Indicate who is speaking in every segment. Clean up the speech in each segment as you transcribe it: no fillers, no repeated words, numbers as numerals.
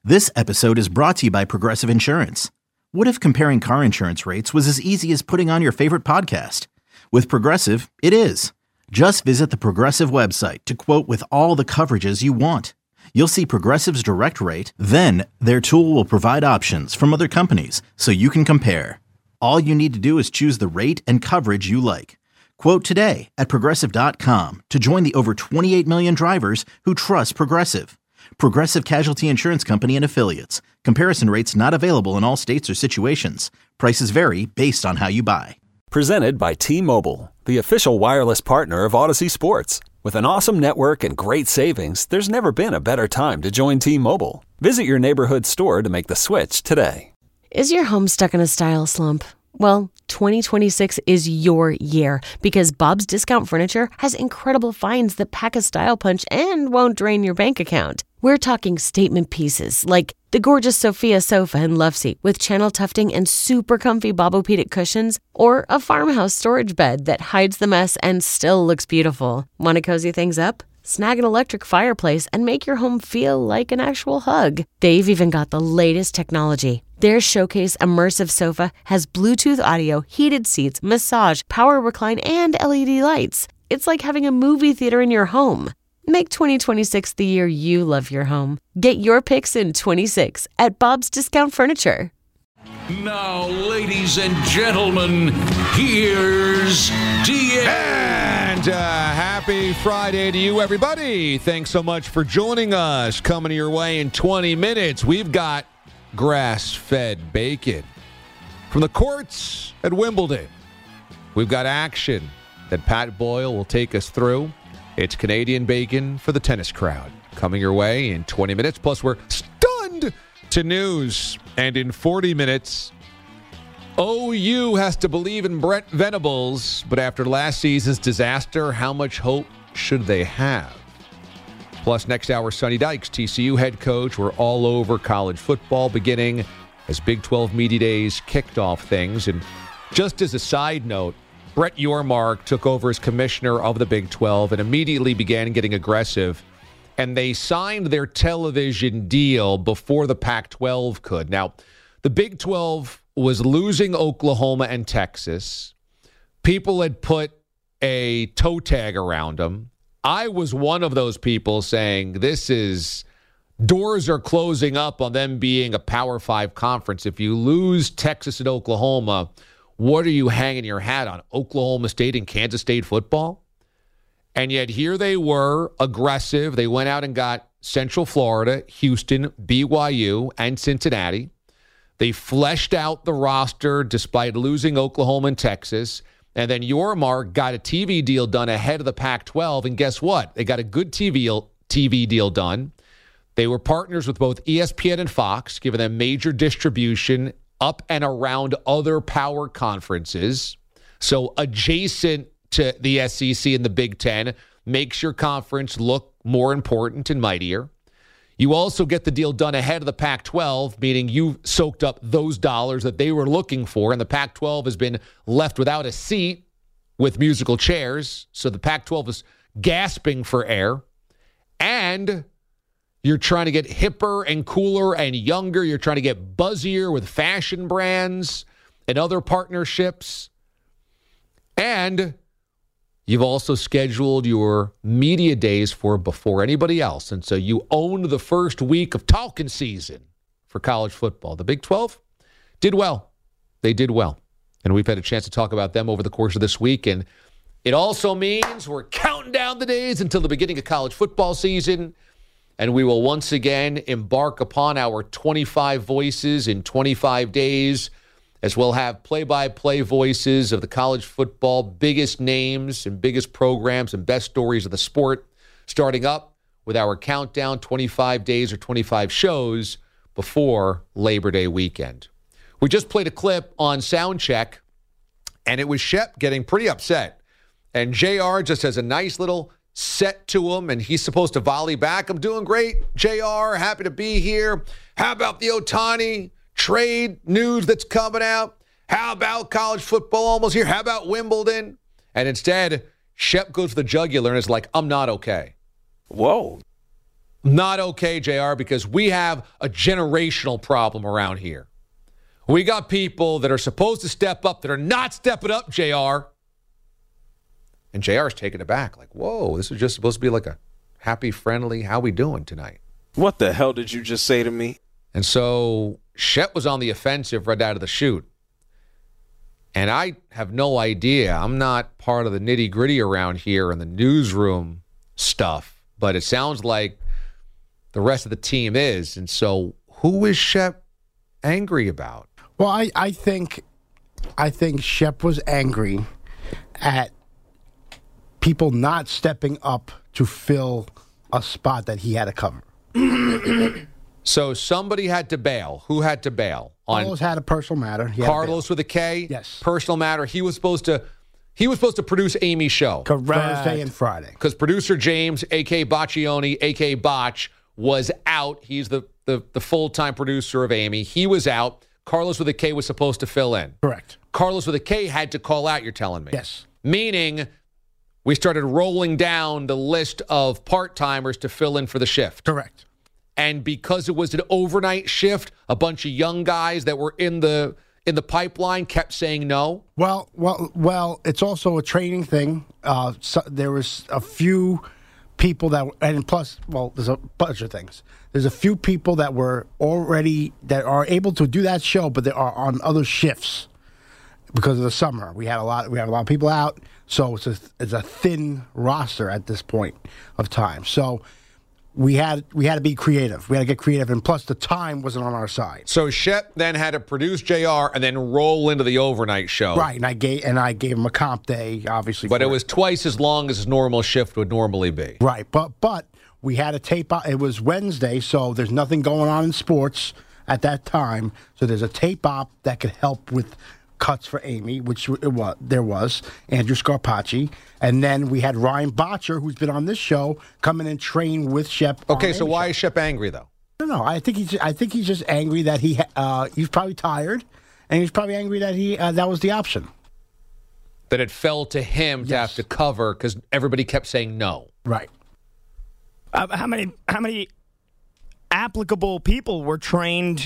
Speaker 1: This episode is brought to you by Progressive Insurance. What if comparing car insurance rates was as easy as putting on your favorite podcast? With Progressive, it is. Just visit the Progressive website to quote with all the coverages you want. You'll see Progressive's direct rate, then their tool will provide options from other companies so you can compare. All you need to do is choose the rate and coverage you like. Quote today at Progressive.com to join the over 28 million drivers who trust Progressive. Progressive Casualty Insurance Company and Affiliates. Comparison rates not available in all states or situations. Prices vary based on how you buy.
Speaker 2: Presented by T-Mobile, the official wireless partner of Odyssey Sports. With an awesome network and great savings, there's never been a better time to join T-Mobile. Visit your neighborhood store to make the switch today.
Speaker 3: Is your home stuck in a style slump? Well, 2026 is your year because Bob's Discount Furniture has incredible finds that pack a style punch and won't drain your bank account. We're talking statement pieces like the gorgeous Sophia sofa and love seat with channel tufting and super comfy Bobopedic cushions, or a farmhouse storage bed that hides the mess and still looks beautiful. Want to cozy things up? Snag an electric fireplace and make your home feel like an actual hug. They've even got the latest technology. Their Showcase Immersive Sofa has Bluetooth audio, heated seats, massage, power recline, and LED lights. It's like having a movie theater in your home. Make 2026 the year you love your home. Get your picks in 26 at Bob's Discount Furniture.
Speaker 4: Now, ladies and gentlemen, here's DA.
Speaker 5: And happy Friday to you, everybody. Thanks so much for joining us. Coming your way in 20 minutes, we've got grass-fed bacon. From the courts at Wimbledon, we've got action that Pat Boyle will take us through. It's Canadian bacon for the tennis crowd. Coming your way in 20 minutes. Plus, we're stunned to news. And in 40 minutes, OU has to believe in Brent Venables. But after last season's disaster, how much hope should they have? Plus, next hour, Sonny Dykes, TCU head coach. We're all over college football beginning as Big 12 Media Days kicked off things. And just as a side note, Brett Yormark took over as commissioner of the Big 12 and immediately began getting aggressive. And they signed their television deal before the Pac-12 could. Now, the Big 12 was losing Oklahoma and Texas. People had put a toe tag around them. I was one of those people saying doors are closing up on them being a Power 5 conference. If you lose Texas and Oklahoma, what are you hanging your hat on? Oklahoma State and Kansas State football? And yet here they were, aggressive. They went out and got Central Florida, Houston, BYU, and Cincinnati. They fleshed out the roster despite losing Oklahoma and Texas. And then Yormark got a TV deal done ahead of the Pac-12. And guess what? They got a good TV deal done. They were partners with both ESPN and Fox, giving them major distribution up and around other power conferences. So adjacent to the SEC and the Big Ten makes your conference look more important and mightier. You also get the deal done ahead of the Pac-12, meaning you soaked up those dollars that they were looking for, and the Pac-12 has been left without a seat with musical chairs. So the Pac-12 is gasping for air. And you're trying to get hipper and cooler and younger. You're trying to get buzzier with fashion brands and other partnerships. And you've also scheduled your media days for before anybody else. And so you owned the first week of talking season for college football. The Big 12 did well. They did well. And we've had a chance to talk about them over the course of this week. And it also means we're counting down the days until the beginning of college football season. And we will once again embark upon our 25 voices in 25 days, as we'll have play-by-play voices of the college football biggest names and biggest programs and best stories of the sport, starting up with our countdown 25 days or 25 shows before Labor Day weekend. We just played a clip on Soundcheck, and it was Shep getting pretty upset. And JR just has a nice little set to him, and he's supposed to volley back. I'm doing great, JR. Happy to be here. How about the Ohtani trade news that's coming out? How about college football almost here? How about Wimbledon? And instead, Shep goes for the jugular and is like, I'm not okay.
Speaker 6: Whoa.
Speaker 5: Not okay, JR, because we have a generational problem around here. We got people that are supposed to step up that are not stepping up, JR. And JR's taking it back. Like, whoa, this is just supposed to be like a happy, friendly, how we doing tonight?
Speaker 6: What the hell did you just say to me?
Speaker 5: And so Shep was on the offensive right out of the chute. And I have no idea. I'm not part of the nitty-gritty around here and the newsroom stuff. But it sounds like the rest of the team is. And so who is Shep angry about?
Speaker 7: Well, I think Shep was angry at people not stepping up to fill a spot that he had to cover.
Speaker 5: So somebody had to bail. Who had to bail?
Speaker 7: Carlos had a personal matter.
Speaker 5: Carlos with a K?
Speaker 7: Yes.
Speaker 5: Personal matter. He was supposed to produce Amy's show.
Speaker 7: Thursday and Friday.
Speaker 5: Because producer James, a.k.a. Boccioni, a.k.a. Botch, was out. He's the full-time producer of Amy. He was out. Carlos with a K was supposed to fill in.
Speaker 7: Correct.
Speaker 5: Carlos with a K had to call out, you're telling me.
Speaker 7: Yes.
Speaker 5: Meaning we started rolling down the list of part-timers to fill in for the shift.
Speaker 7: Correct.
Speaker 5: And because it was an overnight shift, a bunch of young guys that were in the pipeline kept saying no.
Speaker 7: Well, it's also a training thing. So there was a few people that, and plus, well, there's a bunch of things. There's a few people that were already that are able to do that show, but they are on other shifts because of the summer. We have a lot of people out, so it's a thin roster at this point of time. So we had to be creative. We had to get creative, and plus the time wasn't on our side.
Speaker 5: So Shep then had to produce JR and then roll into the overnight show.
Speaker 7: Right, and I gave him a comp day, obviously.
Speaker 5: But it was twice as long as his normal shift would normally be.
Speaker 7: Right, but we had a tape out. It was Wednesday, so there's nothing going on in sports at that time. So there's a tape op that could help with cuts for Amy, which there was, Andrew Scarpacci. And then we had Ryan Botcher, who's been on this show, come in and train with Shep.
Speaker 5: Okay, so why is Shep angry, though?
Speaker 7: No, I think he's just angry that he's probably tired, and he's probably angry that that was the option.
Speaker 5: That it fell to him to have to cover because everybody kept saying no.
Speaker 7: Right.
Speaker 8: How many applicable people were trained?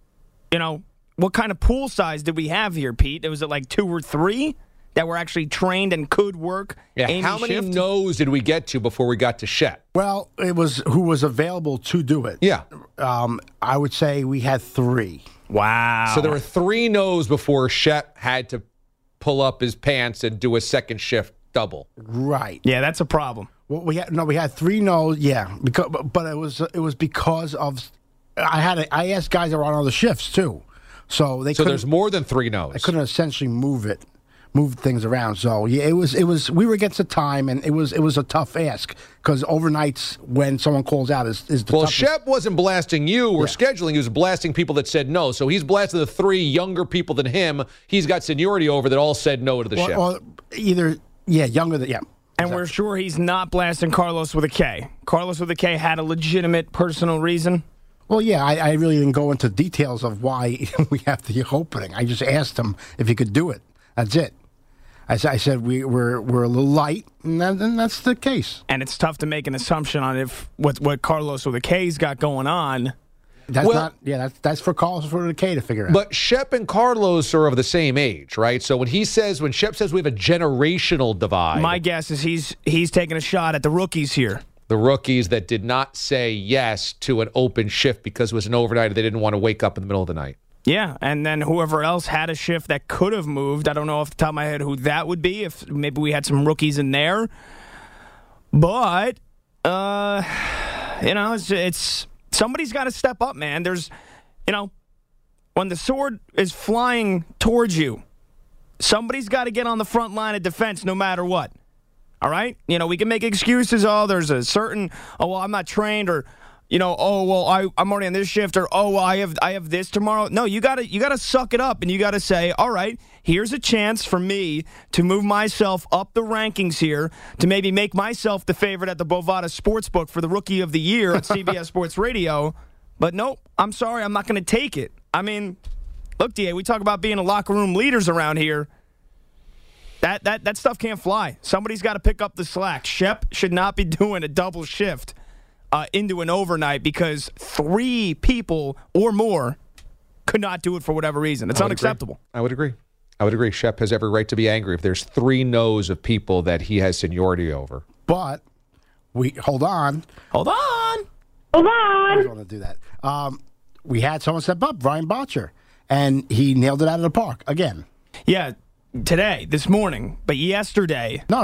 Speaker 8: What kind of pool size did we have here, Pete? Was it like 2 or 3 that were actually trained and could work?
Speaker 5: Yeah.
Speaker 8: Amy
Speaker 5: how many
Speaker 8: shift?
Speaker 5: no's did we get to before we got to Shep?
Speaker 7: Well, it was who was available to do it.
Speaker 5: Yeah.
Speaker 7: I would say we had 3.
Speaker 8: Wow.
Speaker 5: So there were 3 no's before Shep had to pull up his pants and do a second shift double.
Speaker 7: Right.
Speaker 8: Yeah, that's a problem.
Speaker 7: Well, we had 3 no's. Yeah, but it was because of I asked guys that were on other shifts too, so
Speaker 5: there's more than 3 no's.
Speaker 7: I couldn't essentially move things around. So yeah, it was we were against the time, and it was a tough ask because overnights when someone calls out is the toughest.
Speaker 5: Shep wasn't blasting you or scheduling; he was blasting people that said no. So he's blasting the 3 younger people than him. He's got seniority over that all said no to the shift.
Speaker 7: Or either younger than
Speaker 8: And we're sure he's not blasting Carlos with a K. Carlos with a K had a legitimate personal reason.
Speaker 7: Well, yeah, I really didn't go into details of why we have the opening. I just asked him if he could do it. That's it. I said we're a little light, and that's the case.
Speaker 8: And it's tough to make an assumption on what Carlos with a K's got going on.
Speaker 7: That's for Carlos with a K to figure out.
Speaker 5: But Shep and Carlos are of the same age, right? So when Shep says we have a generational divide,
Speaker 8: my guess is he's taking a shot at the rookies here.
Speaker 5: The rookies that did not say yes to an open shift because it was an overnight, they didn't want to wake up in the middle of the night.
Speaker 8: Yeah, and then whoever else had a shift that could have moved, I don't know off the top of my head who that would be, if maybe we had some rookies in there. But, it's somebody's got to step up, man. There's, when the sword is flying towards you, somebody's got to get on the front line of defense no matter what. All right? We can make excuses. There's a certain, I'm not trained, or, I'm already on this shift, or, I have this tomorrow. No, you gotta suck it up, and you gotta say, all right, here's a chance for me to move myself up the rankings here, to maybe make myself the favorite at the Bovada Sportsbook for the Rookie of the Year at CBS Sports Radio. But nope, I'm sorry, I'm not going to take it. I mean, look, DA, we talk about being a locker room leaders around here. That stuff can't fly. Somebody's got to pick up the slack. Shep should not be doing a double shift into an overnight because 3 people or more could not do it for whatever reason. It's unacceptable.
Speaker 5: I would agree. Shep has every right to be angry if there's 3 no's of people that he has seniority over.
Speaker 7: But hold on.
Speaker 8: I was
Speaker 7: going to do that. We had someone step up, Ryan Botcher, and he nailed it out of the park again.
Speaker 8: Yeah, this morning, but yesterday.
Speaker 7: No,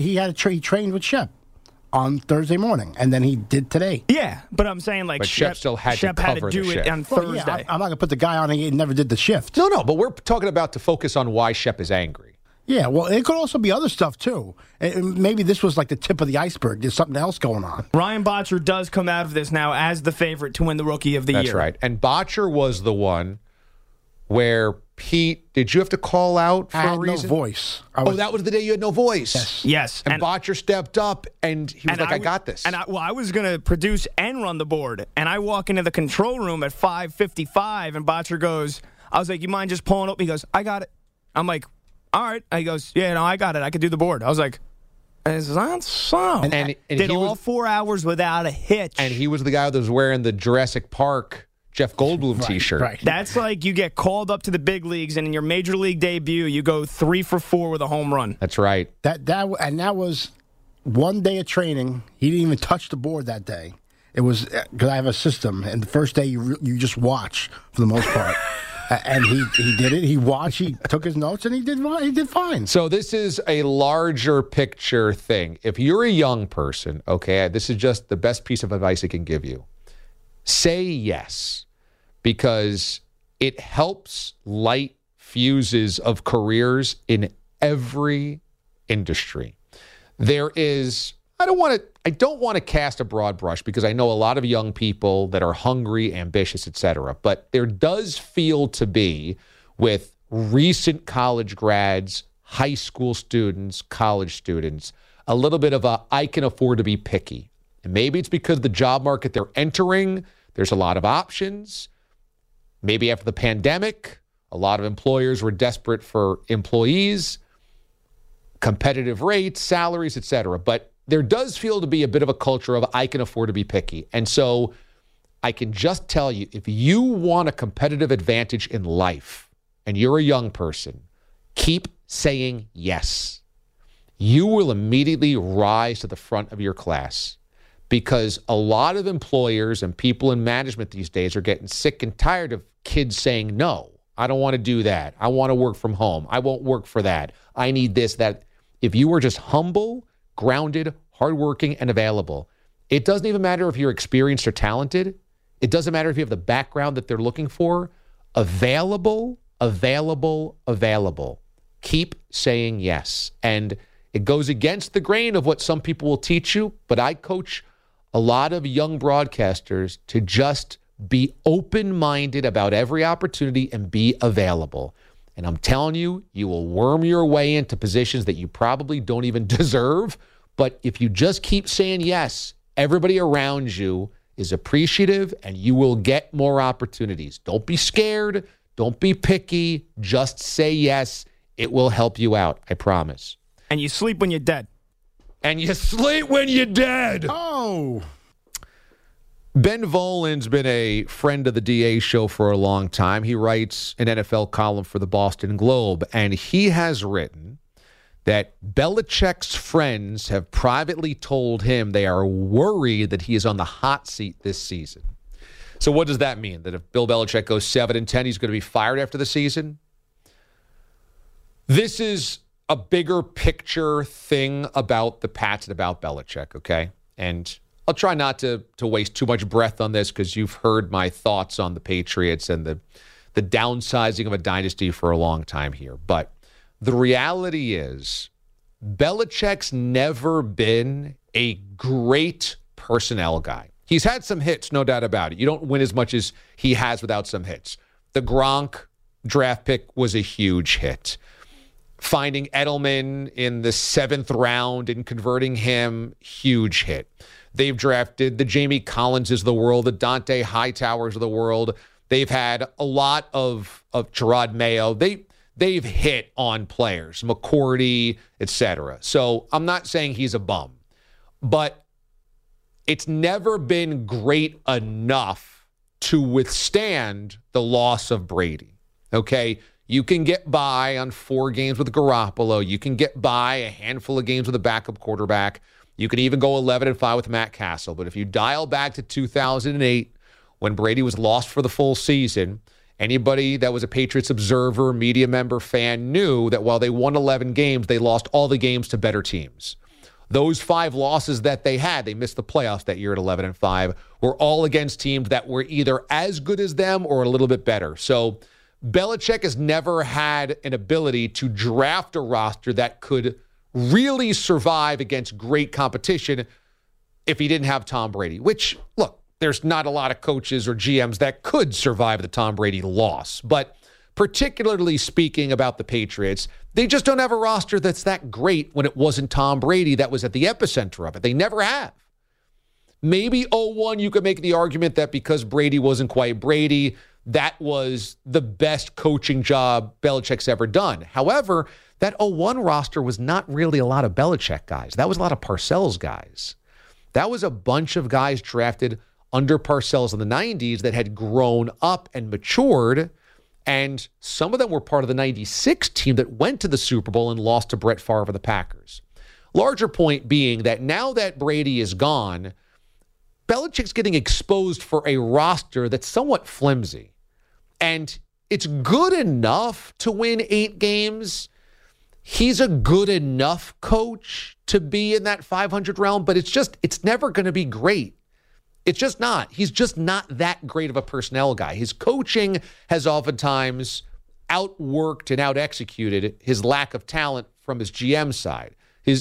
Speaker 7: he trained with Shep on Thursday morning, and then he did today.
Speaker 8: Yeah, but I'm saying
Speaker 5: but Shep still had to cover
Speaker 8: do
Speaker 5: the
Speaker 8: it
Speaker 5: shift.
Speaker 8: on Thursday.
Speaker 7: Yeah, I'm not going to put the guy on. He never did the shift.
Speaker 5: No, but we're talking about to focus on why Shep is angry.
Speaker 7: Yeah, well, it could also be other stuff, too. Maybe this was like the tip of the iceberg. There's something else going on.
Speaker 8: Ryan Botcher does come out of this now as the favorite to win the Rookie of the Year.
Speaker 5: That's right. And Botcher was the one where Pete, did you have to call out for a reason?
Speaker 7: No voice.
Speaker 5: That was the day you had no voice.
Speaker 8: Yes.
Speaker 5: And Botcher stepped up, and he was like, I got this.
Speaker 8: I was going to produce and run the board, and I walk into the control room at 5:55, and Botcher goes, I was like, you mind just pulling up? He goes, I got it. I'm like, all right. He goes, yeah, no, I got it. I could do the board. I was like, is that so?
Speaker 5: And
Speaker 8: did all 4 hours without a hitch.
Speaker 5: And he was the guy that was wearing the Jurassic Park Jeff Goldblum T-shirt.
Speaker 7: Right.
Speaker 8: That's like you get called up to the big leagues, and in your major league debut, you go 3 for 4 with a home run.
Speaker 5: That's right.
Speaker 7: That was one day of training. He didn't even touch the board that day. It was because I have a system, and the first day you just watch for the most part. And he did it. He watched. He took his notes, and he did fine.
Speaker 5: So this is a larger picture thing. If you're a young person, okay, this is just the best piece of advice I can give you. Say yes, because it helps light fuses of careers in every industry. There is. I don't want to cast a broad brush because I know a lot of young people that are hungry, ambitious, etc. But there does feel to be, with recent college grads, high school students, college students, a little bit of I can afford to be picky. And maybe it's because the job market they're entering, there's a lot of options. Maybe after the pandemic, a lot of employers were desperate for employees, competitive rates, salaries, etc. But there does feel to be a bit of a culture of I can afford to be picky. And so I can just tell you, if you want a competitive advantage in life and you're a young person, keep saying yes. You will immediately rise to the front of your class because a lot of employers and people in management these days are getting sick and tired of kids saying, no, I don't want to do that. I want to work from home. I won't work for that. I need this, that. If you are just humble, grounded, hardworking, and available, it doesn't even matter if you're experienced or talented. It doesn't matter if you have the background that they're looking for. Available. Keep saying yes. And it goes against the grain of what some people will teach you, but I coach a lot of young broadcasters to just be open-minded about every opportunity and be available. And I'm telling you, you will worm your way into positions that you probably don't even deserve. But if you just keep saying yes, everybody around you is appreciative and you will get more opportunities. Don't be scared. Don't be picky. Just say yes. It will help you out. I promise.
Speaker 8: And you sleep when you're dead.
Speaker 5: And you sleep when you're dead.
Speaker 7: Oh.
Speaker 5: Ben Volin's been a friend of the DA show for a long time. He writes an NFL column for the Boston Globe, and he has written that Belichick's friends have privately told him they are worried that he is on the hot seat this season. So what does that mean? That if Bill Belichick goes 7-10, he's going to be fired after the season? This is a bigger picture thing about the Pats and about Belichick, okay? And I'll try not to waste too much breath on this because you've heard my thoughts on the Patriots and the downsizing of a dynasty for a long time here. But the reality is Belichick's never been a great personnel guy. He's had some hits, no doubt about it. You don't win as much as he has without some hits. The Gronk draft pick was a huge hit. Finding Edelman in the 7th round and converting him, huge hit. They've drafted the Jamie Collinses of the world, the Dante Hightowers of the world. They've had a lot of Gerard Mayo. They've hit on players, McCourty, etc. So I'm not saying he's a bum. But it's never been great enough to withstand the loss of Brady. Okay? You can get by on 4 games with Garoppolo. You can get by a handful of games with a backup quarterback. You can even go 11-5 with Matt Castle. But if you dial back to 2008, when Brady was lost for the full season, anybody that was a Patriots observer, media member, fan knew that while they won 11 games, they lost all the games to better teams. Those 5 losses that they had, they missed the playoffs that year at 11-5, were all against teams that were either as good as them or a little bit better. So Belichick has never had an ability to draft a roster that could really survive against great competition if he didn't have Tom Brady, which, look, there's not a lot of coaches or GMs that could survive the Tom Brady loss. But particularly speaking about the Patriots, they just don't have a roster that's that great when it wasn't Tom Brady that was at the epicenter of it. They never have. Maybe 0-1, you could make the argument that because Brady wasn't quite Brady, that was the best coaching job Belichick's ever done. However, that 0-1 roster was not really a lot of Belichick guys. That was a lot of Parcells guys. That was a bunch of guys drafted under Parcells in the 90s that had grown up and matured, and some of them were part of the 96 team that went to the Super Bowl and lost to Brett Favre of the Packers. Larger point being that now that Brady is gone, Belichick's getting exposed for a roster that's somewhat flimsy. And it's good enough to win 8 games. He's a good enough coach to be in that 500 realm, but it's never going to be great. It's just not. He's just not that great of a personnel guy. His coaching has oftentimes outworked and out-executed his lack of talent from his GM side.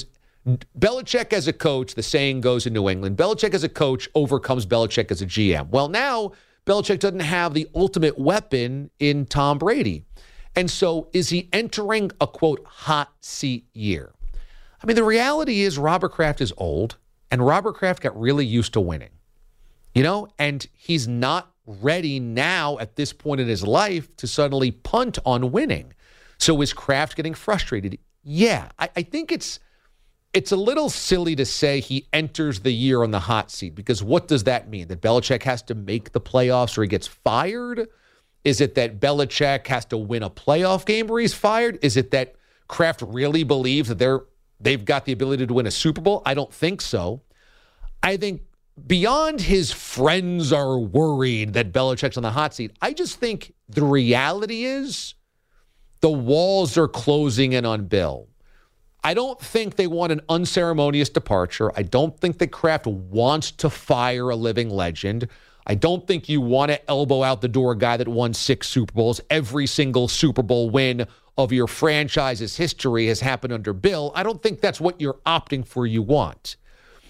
Speaker 5: Belichick as a coach, the saying goes in New England, Belichick as a coach overcomes Belichick as a GM. Well, now Belichick doesn't have the ultimate weapon in Tom Brady. And so is he entering a, quote, hot seat year? I mean, the reality is Robert Kraft is old, and Robert Kraft got really used to winning. You know, and he's not ready now at this point in his life to suddenly punt on winning. So is Kraft getting frustrated? Yeah, I think it's a little silly to say he enters the year on the hot seat, because what does that mean? That Belichick has to make the playoffs or he gets fired? Is it that Belichick has to win a playoff game where he's fired? Is it that Kraft really believes that they've got the ability to win a Super Bowl? I don't think so. I think beyond his friends are worried that Belichick's on the hot seat, I just think the reality is the walls are closing in on Bill. I don't think they want an unceremonious departure. I don't think that Kraft wants to fire a living legend. I don't think you want to elbow out the door a guy that won 6 Super Bowls. Every single Super Bowl win of your franchise's history has happened under Bill. I don't think that's what you're opting for you want.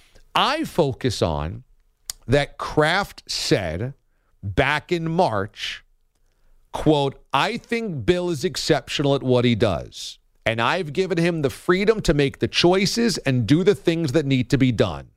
Speaker 5: I focus on that Kraft said back in March, quote, I think Bill is exceptional at what he does, and I've given him the freedom to make the choices and do the things that need to be done.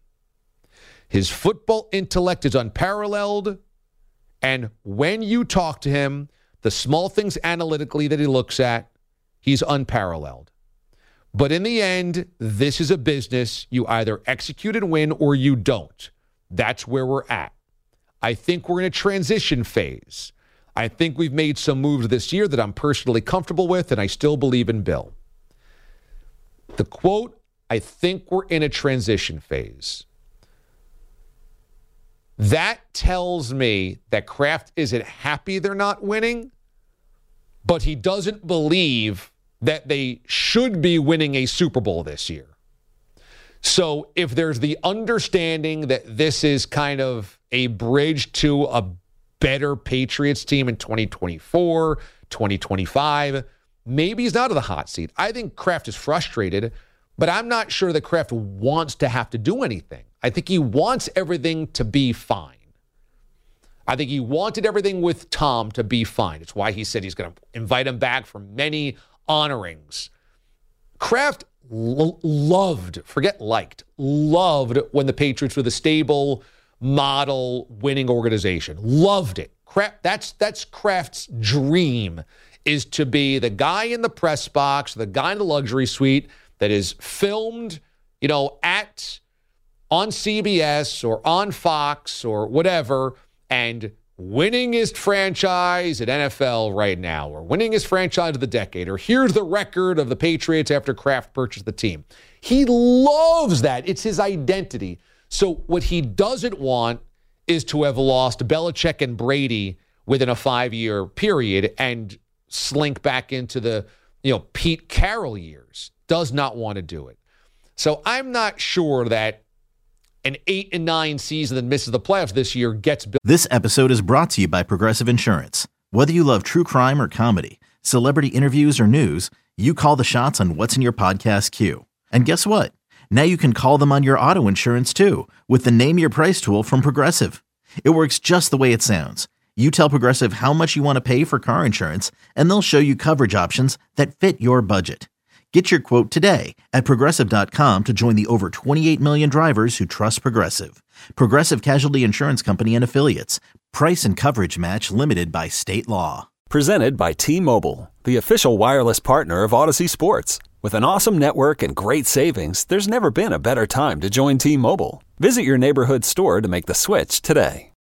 Speaker 5: His football intellect is unparalleled, and when you talk to him, the small things analytically that he looks at, he's unparalleled. But in the end, this is a business. You either execute and win or you don't. That's where we're at. I think we're in a transition phase. I think we've made some moves this year that I'm personally comfortable with, and I still believe in Bill. The quote, I think we're in a transition phase. That tells me that Kraft isn't happy they're not winning, but he doesn't believe that they should be winning a Super Bowl this year. So if there's the understanding that this is kind of a bridge to a better Patriots team in 2024, 2025, maybe he's not on the hot seat. I think Kraft is frustrated, but I'm not sure that Kraft wants to have to do anything. I think he wants everything to be fine. I think he wanted everything with Tom to be fine. It's why he said he's going to invite him back for many honorings. Kraft loved when the Patriots were the stable, model, winning organization. Loved it. That's Kraft's dream, is to be the guy in the press box, the guy in the luxury suite that is filmed, at on CBS or on Fox or whatever, and winningest franchise at NFL right now, or winningest franchise of the decade, or here's the record of the Patriots after Kraft purchased the team. He loves that. It's his identity. So what he doesn't want is to have lost Belichick and Brady within a 5-year period and slink back into the, Pete Carroll years. Does not want to do it. So I'm not sure that an 8-9 season that misses the playoffs this year gets built.
Speaker 1: This episode is brought to you by Progressive Insurance. Whether you love true crime or comedy, celebrity interviews or news, you call the shots on what's in your podcast queue. And guess what? Now you can call them on your auto insurance too with the Name Your Price tool from Progressive. It works just the way it sounds. You tell Progressive how much you want to pay for car insurance, and they'll show you coverage options that fit your budget. Get your quote today at Progressive.com to join the over 28 million drivers who trust Progressive. Progressive Casualty Insurance Company and Affiliates. Price and coverage match limited by state law.
Speaker 2: Presented by T-Mobile, the official wireless partner of Odyssey Sports. With an awesome network and great savings, there's never been a better time to join T-Mobile. Visit your neighborhood store to make the switch today.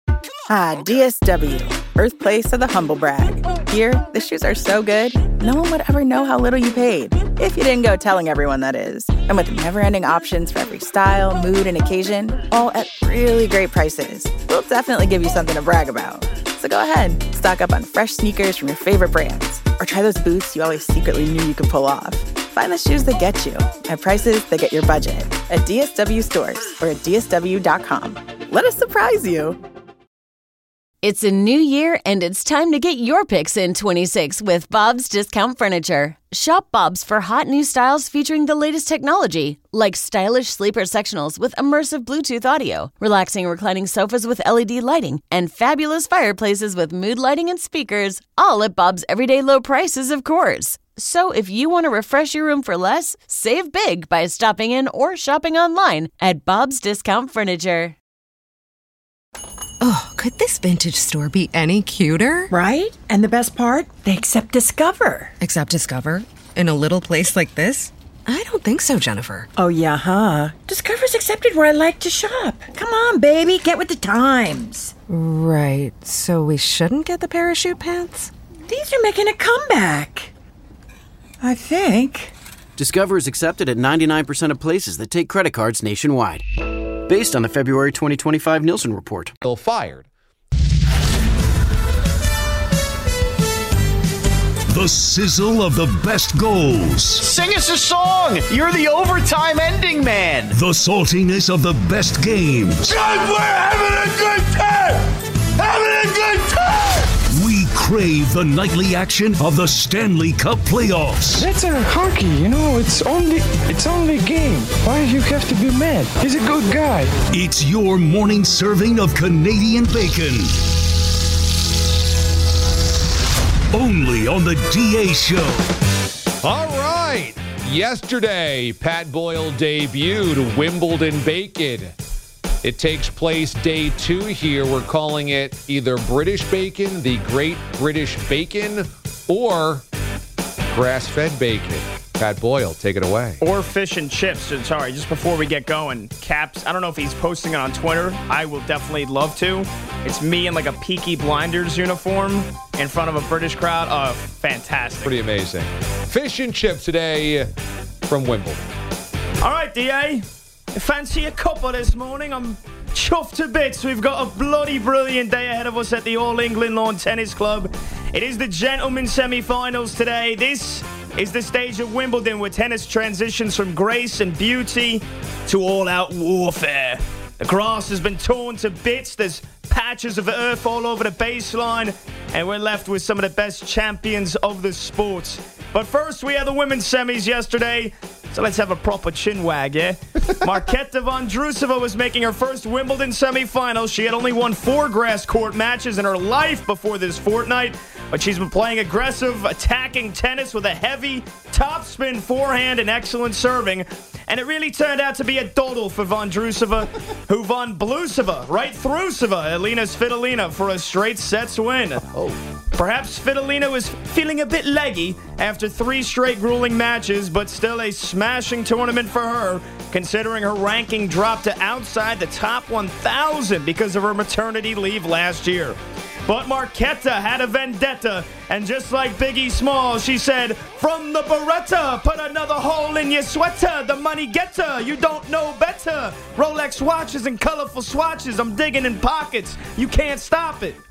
Speaker 9: DSW, birthplace of the humble brag. Here, the shoes are so good, no one would ever know how little you paid. If you didn't go telling everyone, that is. And with never-ending options for every style, mood, and occasion, all at really great prices, we'll definitely give you something to brag about. So go ahead, stock up on fresh sneakers from your favorite brands, or try those boots you always secretly knew you could pull off. Find the shoes that get you at prices that get your budget at DSW stores or at DSW.com. Let us surprise you.
Speaker 3: It's a new year, and it's time to get your picks in 26 with Bob's Discount Furniture. Shop Bob's for hot new styles featuring the latest technology, like stylish sleeper sectionals with immersive Bluetooth audio, relaxing reclining sofas with LED lighting, and fabulous fireplaces with mood lighting and speakers, all at Bob's everyday low prices, of course. So if you want to refresh your room for less, save big by stopping in or shopping online at Bob's Discount Furniture.
Speaker 10: Oh, could this vintage store be any cuter?
Speaker 11: Right? And the best part? They accept Discover.
Speaker 10: Accept Discover? In a little place like this? I don't think so, Jennifer.
Speaker 11: Oh, yeah, huh? Discover's accepted where I like to shop. Come on, baby, get with the times.
Speaker 10: Right, so we shouldn't get the parachute pants?
Speaker 11: These are making a comeback. I think.
Speaker 12: Discover is accepted at 99% of places that take credit cards nationwide. Based on the February 2025 Nielsen report.
Speaker 5: Still fired.
Speaker 4: The sizzle of the best goals.
Speaker 8: Sing us a song. You're the overtime ending man.
Speaker 4: The saltiness of the best games.
Speaker 13: God, we're having a good time. Having a good time.
Speaker 4: We crave the nightly action of the Stanley Cup playoffs.
Speaker 14: That's a hockey, it's only a game. Why do you have to be mad? He's a good guy.
Speaker 4: It's your morning serving of Canadian bacon. Only on the DA Show.
Speaker 5: All right. Yesterday, Pat Boyle debuted Wimbledon Bacon. It takes place day 2 here. We're calling it either British Bacon, the Great British Bacon, or grass-fed bacon. Pat Boyle, take it away.
Speaker 8: Or fish and chips. Sorry, just before we get going, Caps, I don't know if he's posting it on Twitter. I will definitely love to. It's me in like a Peaky Blinders uniform in front of a British crowd. Oh, fantastic.
Speaker 5: Pretty amazing. Fish and chips today from Wimbledon.
Speaker 8: All right, DA. Fancy a cuppa this morning? I'm chuffed to bits. We've got a bloody brilliant day ahead of us at the All England Lawn Tennis Club. It is the gentlemen's semi-finals today. This is the stage of Wimbledon where tennis transitions from grace and beauty to all-out warfare. The grass has been torn to bits. There's patches of earth all over the baseline, and we're left with some of the best champions of the sport. But first, we had the women's semis yesterday, so let's have a proper chin wag, yeah? Marketa Vondrousova was making her first Wimbledon semifinal. She had only won 4 grass court matches in her life before this fortnight, but she's been playing aggressive, attacking tennis with a heavy topspin forehand and excellent serving. And it really turned out to be a doddle for Vondrousova, who von Blusova right through Sova, Elina Svitolina, for a straight sets win. Perhaps Svitolina was feeling a bit leggy after 3 straight grueling matches, but still a smashing tournament for her. considering her ranking dropped to outside the top 1,000 because of her maternity leave last year. But Marquetta had a vendetta, and just like Biggie Smalls, she said, "From the Beretta, put another hole in your sweater, the money getter, you don't know better. Rolex watches and colorful swatches, I'm digging in pockets, you can't stop it."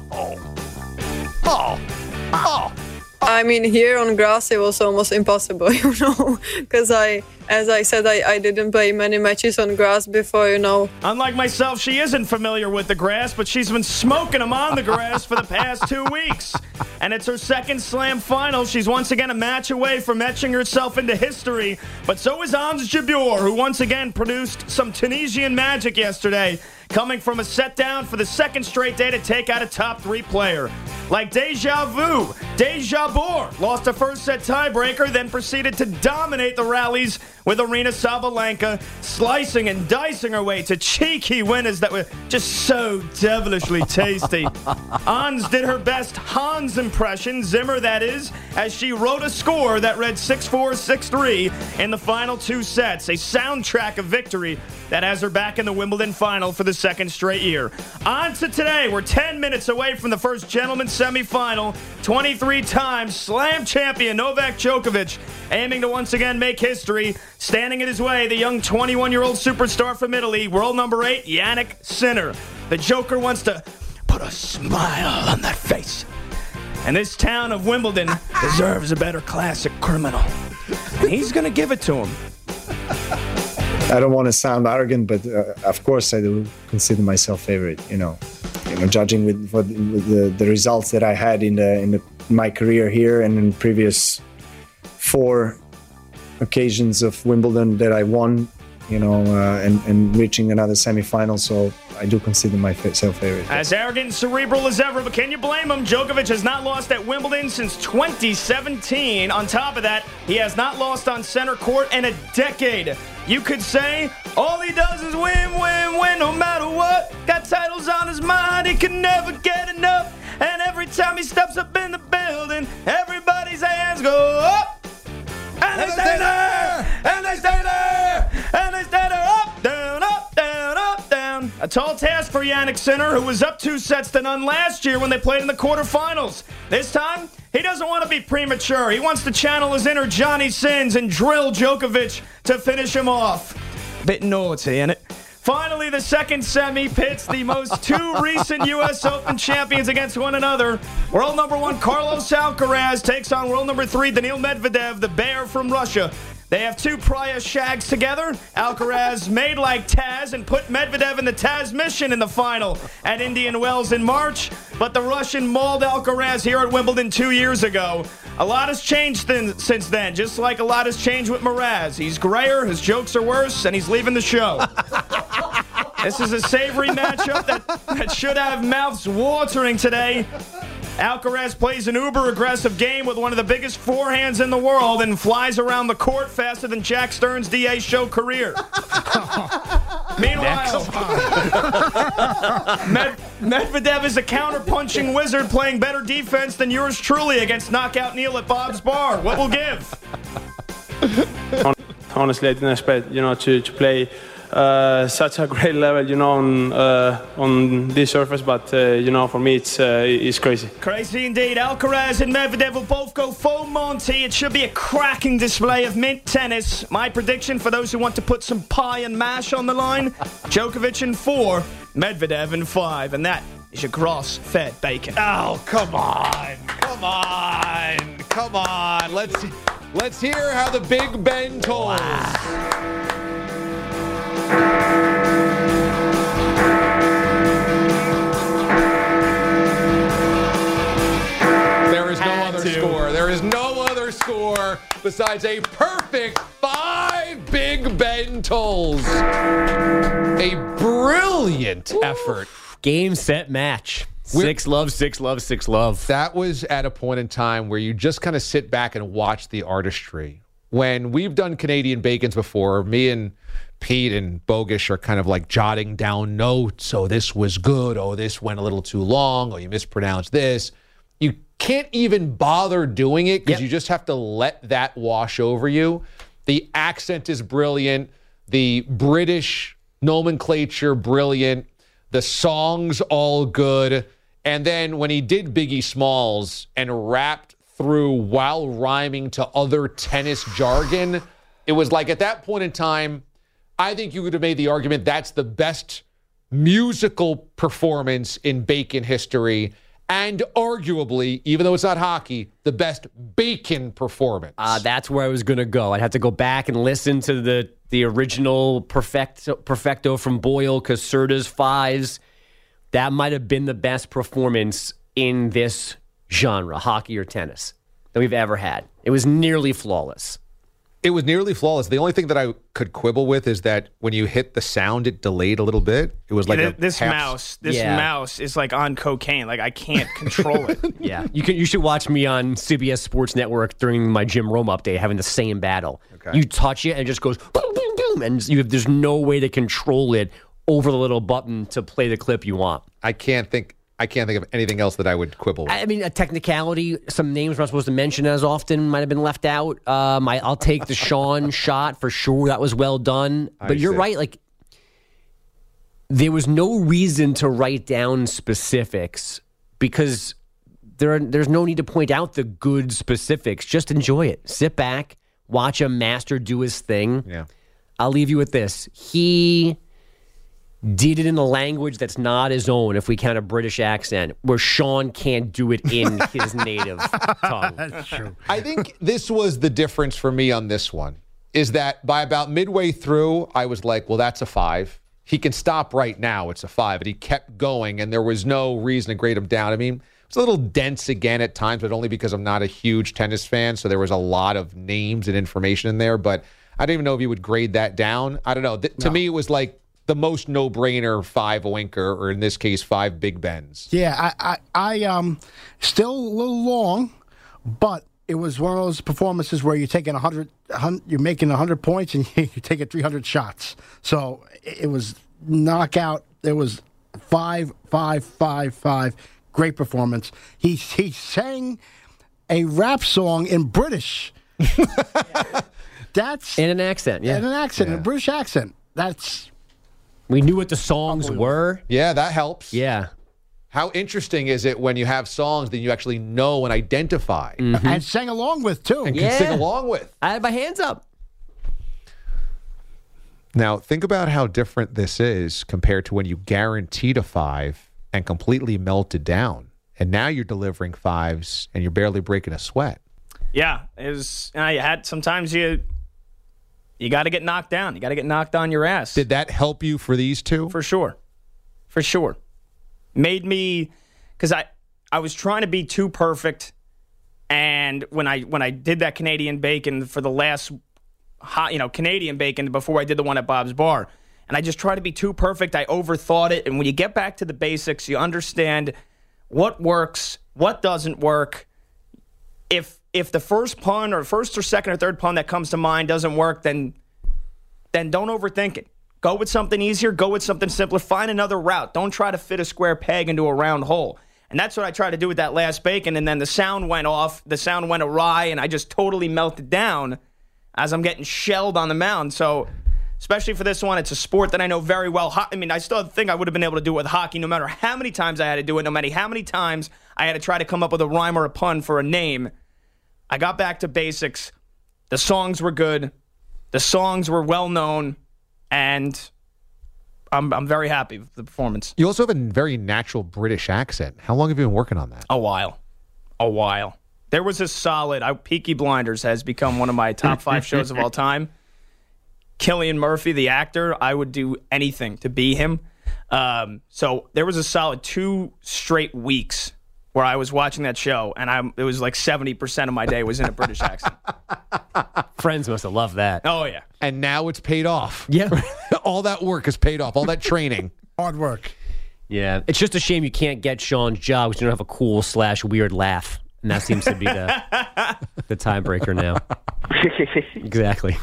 Speaker 15: I mean, here on grass it was almost impossible, because as I said, I didn't play many matches on grass before,
Speaker 8: Unlike myself, she isn't familiar with the grass, but she's been smoking them on the grass for the past 2 weeks. And it's her second Slam final. She's once again a match away from etching herself into history. But so is Ons Jabeur, who once again produced some Tunisian magic yesterday, coming from a set down for the second straight day to take out a top 3 player. Like Deja Vu, Deja Bor lost a first set tiebreaker, then proceeded to dominate the rallies with Aryna Sabalenka, slicing and dicing her way to cheeky winners that were just so devilishly tasty. Ons did her best Hans impression, Zimmer that is, as she wrote a score that read 6-4, 6-3 in the final 2 sets, a soundtrack of victory that has her back in the Wimbledon final for the second straight year. On to today, we're 10 minutes away from the first gentleman's semifinal. 23 times Slam champion Novak Djokovic aiming to once again make history. Standing in his way, the young 21-year-old superstar from Italy, world number 8, Jannik Sinner. The Joker wants to put a smile on that face. And this town of Wimbledon deserves a better classic criminal. And he's going to give it to him.
Speaker 16: I don't want to sound arrogant, but of course I do consider myself favorite. Judging with the results that I had in my career here and in previous 4 occasions of Wimbledon that I won, and reaching another semifinal. So I do consider myself favorite.
Speaker 8: As arrogant and cerebral as ever, but can you blame him? Djokovic has not lost at Wimbledon since 2017. On top of that, he has not lost on center court in a decade. You could say all he does is win, win, win, no matter what. Got titles on his mind, he can never get enough. And every time he steps up in the building, everybody's hands go up. And they stay there, and they stay there, and they stay there, up, down, up, down, up, down. A tall task for Jannik Sinner, who was up 2 sets to none last year when they played in the quarterfinals. This time, he doesn't want to be premature. He wants to channel his inner Johnny Sins and drill Djokovic to finish him off. Bit naughty, ain't it? Finally, the second semi pits the most 2 recent U.S. Open champions against one another. World number 1 Carlos Alcaraz takes on world number 3 Daniil Medvedev, the bear from Russia. They have 2 prior shags together. Alcaraz made like Taz and put Medvedev in the Taz mission in the final at Indian Wells in March. But the Russian mauled Alcaraz here at Wimbledon 2 years ago. A lot has changed since then, just like a lot has changed with Mraz. He's grayer, his jokes are worse, and he's leaving the show. This is a savory matchup that should have mouths watering today. Alcaraz plays an uber-aggressive game with one of the biggest forehands in the world and flies around the court faster than Jack Stern's DA show career. Meanwhile, Medvedev is a counter-punching wizard playing better defense than yours truly against Knockout Neil at Bob's Bar. What will give?
Speaker 17: Honestly, I didn't expect, to play such a great level, on this surface. But, for me, it's crazy.
Speaker 8: Crazy indeed. Alcaraz and Medvedev will both go full Monty. It should be a cracking display of mint tennis. My prediction for those who want to put some pie and mash on the line, Djokovic in 4, Medvedev in 5. And that is your grass-fed bacon.
Speaker 5: Oh, come on. Come on. Come on. Let's hear how the Big Ben tolls. Wow. There is no other score. There is no other score besides a perfect 5 Big Ben tolls. A brilliant effort.
Speaker 18: Game, set, match. 6 love, 6 love, 6 love.
Speaker 5: That was at a point in time where you just kind of sit back and watch the artistry. When we've done Canadian Bacons before, me and Pete and Bogish are kind of like jotting down notes. Oh, this was good. Oh, this went a little too long. Oh, you mispronounced this. You can't even bother doing it because you just have to let that wash over you. The accent is brilliant. The British nomenclature, brilliant. The songs, all good. And then when he did Biggie Smalls and rapped through while rhyming to other tennis jargon, it was like at that point in time, I think you would have made the argument that's the best musical performance in Bacon history. And arguably, even though it's not hockey, the best Bacon performance.
Speaker 18: That's where I was going to go. I'd have to go back and listen to the original Perfecto from Boyle, Caserta's Fives. That might have been the best performance in this genre, hockey or tennis, that we've ever had. It was nearly flawless.
Speaker 5: It was nearly flawless. The only thing that I could quibble with is that when you hit the sound, it delayed a little bit. It was like
Speaker 8: this mouse is like on cocaine. Like I can't control it.
Speaker 18: Yeah, you should watch me on CBS Sports Network during my Jim Rome update, having the same battle. Okay. You touch it and it just goes boom, boom, boom, and there's no way to control it over the little button to play the clip you want.
Speaker 5: I can't think of anything else that I would quibble with.
Speaker 18: I mean, a technicality, some names we're not supposed to mention as often might have been left out. I'll take the Sean shot for sure. That was well done. But you're right. Like, there was no reason to write down specifics because there's no need to point out the good specifics. Just enjoy it. Sit back, watch a master do his thing.
Speaker 5: Yeah.
Speaker 18: I'll leave you with this. He did it in a language that's not his own, if we count a British accent, where Sean can't do it in his native tongue.
Speaker 7: That's true.
Speaker 5: I think this was the difference for me on this one, is that by about midway through, I was like, well, that's a 5. He can stop right now. It's a 5. But he kept going, and there was no reason to grade him down. I mean, it was a little dense again at times, but only because I'm not a huge tennis fan, so there was a lot of names and information in there. But I don't even know if you would grade that down. I don't know. To me, it was like the most no-brainer 5 Oinker, or in this case, 5 Big Bens.
Speaker 7: Yeah, I still a little long, but it was one of those performances where you're taking 100 you're making 100 points and you're taking 300 shots. So it was knockout. There was 5, 5, 5, 5. Great performance. He sang a rap song in British. That's
Speaker 18: in an accent, yeah.
Speaker 7: In an accent, in a British accent.
Speaker 18: We knew what the songs were.
Speaker 5: Yeah, that helps.
Speaker 18: Yeah.
Speaker 5: How interesting is it when you have songs that you actually know and identify?
Speaker 18: Mm-hmm.
Speaker 7: And sang along with, too.
Speaker 5: And can sing along with.
Speaker 18: I had my hands up.
Speaker 5: Now, think about how different this is compared to when you guaranteed a 5 and completely melted down. And now you're delivering 5s and you're barely breaking a sweat.
Speaker 8: Yeah. Sometimes you got to get knocked down. You got to get knocked on your ass.
Speaker 5: Did that help you for these two?
Speaker 8: For sure. Made me, because I was trying to be too perfect, and when I did that Canadian bacon for the last Canadian bacon before I did the one at Bob's Bar, and I just tried to be too perfect. I overthought it, and when you get back to the basics, you understand what works, what doesn't work. If the first pun or first or second or third pun that comes to mind doesn't work, then don't overthink it. Go with something easier. Go with something simpler. Find another route. Don't try to fit a square peg into a round hole. And that's what I tried to do with that last bacon, and then the sound went off. The sound went awry, and I just totally melted down as I'm getting shelled on the mound. So, especially for this one, it's a sport that I know very well. I mean, I still think I would have been able to do it with hockey no matter how many times I had to do it, no matter how many times I had to try to come up with a rhyme or a pun for a name. I got back to basics. The songs were good. The songs were well known, and I'm very happy with the performance.
Speaker 5: You also have a very natural British accent. How long have you been working on that?
Speaker 8: A while. There was a solid. Peaky Blinders has become one of my top 5 shows of all time. Cillian Murphy, the actor, I would do anything to be him. So there was a solid 2 straight weeks where I was watching that show, and it was like 70% of my day was in a British accent.
Speaker 18: Friends must have loved that.
Speaker 8: Oh, yeah.
Speaker 5: And now it's paid off.
Speaker 18: Yeah.
Speaker 5: All that work has paid off. All that training.
Speaker 7: Hard work.
Speaker 18: Yeah. It's just a shame you can't get Sean's job because you don't have a cool/weird laugh. And that seems to be the tiebreaker now. Exactly.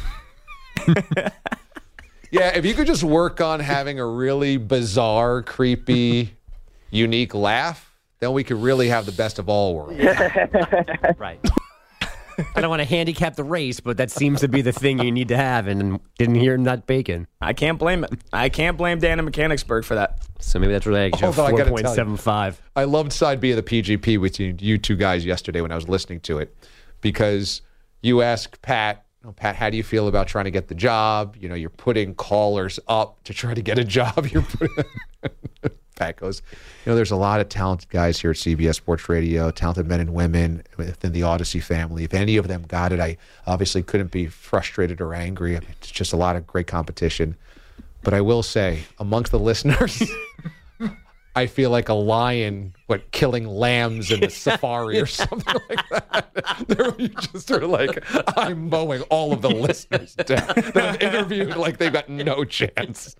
Speaker 5: Yeah, if you could just work on having a really bizarre, creepy, unique laugh, then we could really have the best of all worlds.
Speaker 18: Right. I don't want to handicap the race, but that seems to be the thing you need to have, and didn't hear nut bacon.
Speaker 8: I can't blame it. I can't blame Dan in Mechanicsburg for that.
Speaker 18: So maybe that's really like 4.75.
Speaker 5: I loved side B of the PGP with you two guys yesterday when I was listening to it, because you ask Pat, Pat, how do you feel about trying to get the job? You're putting callers up to try to get a job. Pat goes, there's a lot of talented guys here at CBS Sports Radio, talented men and women within the Odyssey family. If any of them got it, I obviously couldn't be frustrated or angry. It's just a lot of great competition. But I will say, amongst the listeners, I feel like a lion, killing lambs in the safari or something like that. They're just sort of like, I'm mowing all of the listeners down that I've interviewed like they've got no chance.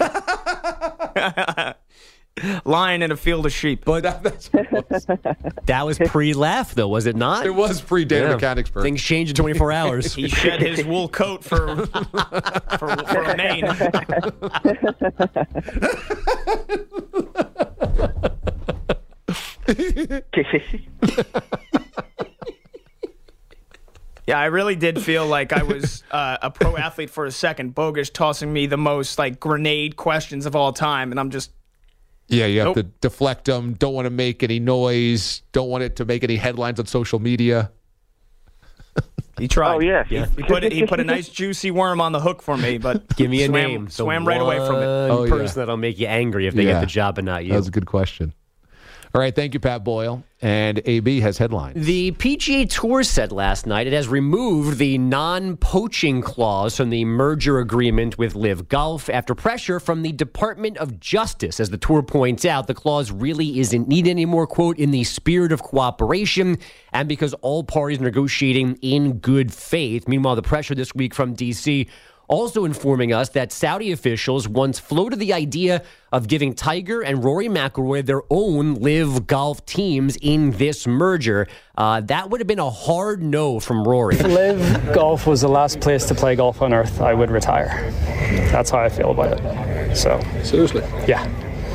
Speaker 8: Lion in a field of sheep.
Speaker 5: But that's what it was.
Speaker 18: That was pre-laugh, though, was it not?
Speaker 5: It was pre-Dan Mechanicsburg.
Speaker 18: Things change in 24 hours.
Speaker 8: He shed his wool coat for a mane. Yeah, I really did feel like I was a pro athlete for a second. Bogusch tossing me the most grenade questions of all time, and I'm just...
Speaker 5: Yeah, you have to deflect them. Don't want to make any noise. Don't want it to make any headlines on social media.
Speaker 8: He tried.
Speaker 19: Oh, yeah.
Speaker 8: He put a nice juicy worm on the hook for me, but
Speaker 18: give me a name.
Speaker 8: Swam right away from it.
Speaker 18: Person that'll make you angry if they get the job and not you.
Speaker 5: That was a good question. All right, thank you, Pat Boyle. And AB has headlines.
Speaker 18: The PGA Tour said last night it has removed the non-poaching clause from the merger agreement with LIV Golf after pressure from the Department of Justice. As the Tour points out, the clause really isn't needed anymore, quote, in the spirit of cooperation and because all parties are negotiating in good faith. Meanwhile, the pressure this week from D.C. also informing us that Saudi officials once floated the idea of giving Tiger and Rory McIlroy their own LIV Golf teams in this merger. That would have been a hard no from Rory.
Speaker 20: If LIV Golf was the last place to play golf on earth, I would retire. That's how I feel about it. So
Speaker 5: seriously?
Speaker 20: Yeah.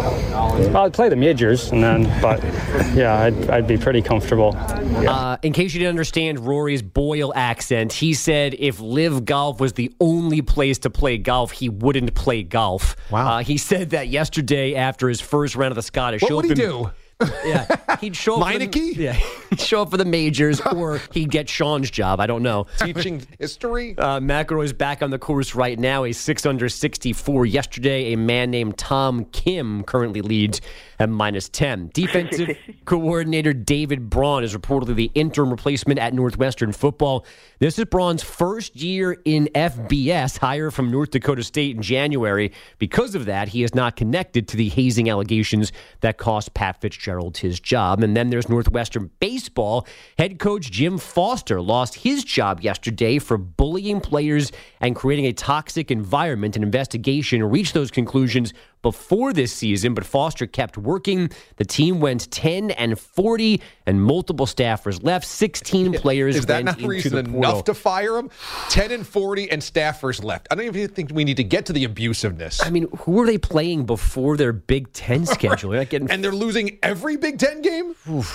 Speaker 20: I'd play the majors, but yeah, I'd be pretty comfortable. Yeah.
Speaker 18: In case you didn't understand Rory's Boyle accent, he said if LIV Golf was the only place to play golf, he wouldn't play golf.
Speaker 5: Wow.
Speaker 18: He said that yesterday after his first round of the Scottish Open.
Speaker 5: What would he do?
Speaker 18: Yeah, he'd show up. He'd show up for the majors, or he'd get Sean's job. I don't know.
Speaker 5: Teaching history.
Speaker 18: McIlroy's back on the course right now. A 6-under 64 yesterday. A man named Tom Kim currently leads at -10. Defensive coordinator David Braun is reportedly the interim replacement at Northwestern football. This is Braun's first year in FBS, hire from North Dakota State in January. Because of that, he is not connected to the hazing allegations that cost Pat Fitzgerald his job. And then there's Northwestern baseball. Head coach Jim Foster lost his job yesterday for bullying players and creating a toxic environment. An investigation reached those conclusions before this season, but Foster kept working. The team went 10-40, and multiple staffers left. 16 players
Speaker 5: Is that
Speaker 18: went
Speaker 5: not
Speaker 18: into
Speaker 5: reason
Speaker 18: the portal.
Speaker 5: enough to fire him? 10-40 and staffers left. I don't even think we need to get to the abusiveness.
Speaker 18: I mean, who are they playing before their Big Ten schedule? They're not getting...
Speaker 5: And they're losing every Big Ten game?